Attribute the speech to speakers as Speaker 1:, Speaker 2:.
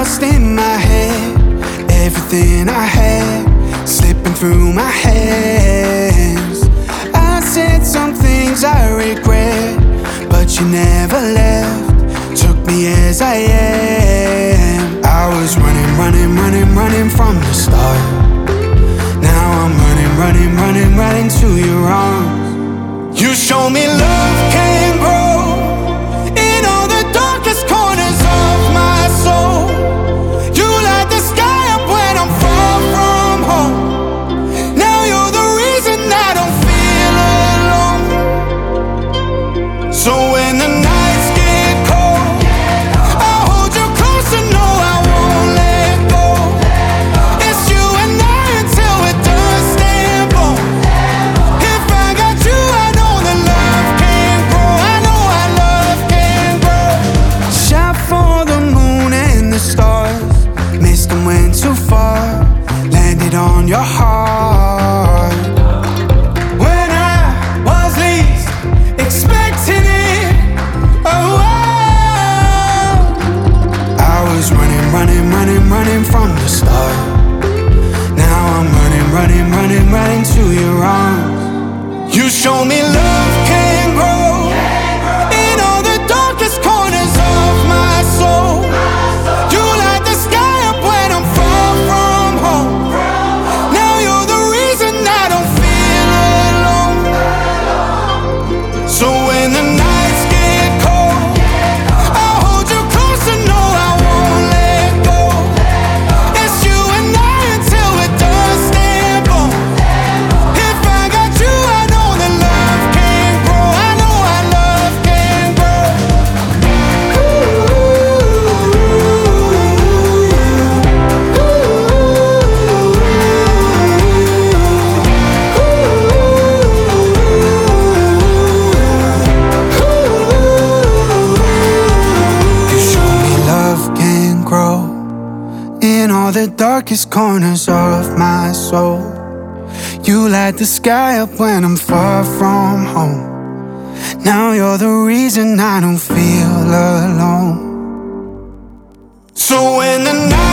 Speaker 1: lost in my head, everything I had slipping through my hands. I said some things I regret, but you never left, took me as I am. I was running, running, running, running from the start. Now I'm running, running, running, running to your arms. You show me love can grow in all the darkest corners of my soul. You light the sky up when I'm far from home. Now you're the reason I don't feel alone. So when the nights get cold, I'll hold you close and know I won't let go. It's you and I until we're dust and bone. If I got you, I know that love can grow. I know our love can grow. Shot for the moon and the stars, missed them, went too far, landed on your heart. When I was least expecting it, oh, I was running, running, running, running from the start. Now I'm running, running, running, running to your arms. You show me love can grow in all the darkest corners of my soul. You light the sky up when I'm far from home. Now you're the reason I don't feel alone. So when the nights get cold, I'll hold you close and know I won't let go. It's you and I until we're dust and bone. If I got you, I know that love can grow. I know our love can grow. You show me love can grow in all the darkest corners of my soul. You light the sky up when I'm far from home. Now you're the reason I don't feel alone. So when the night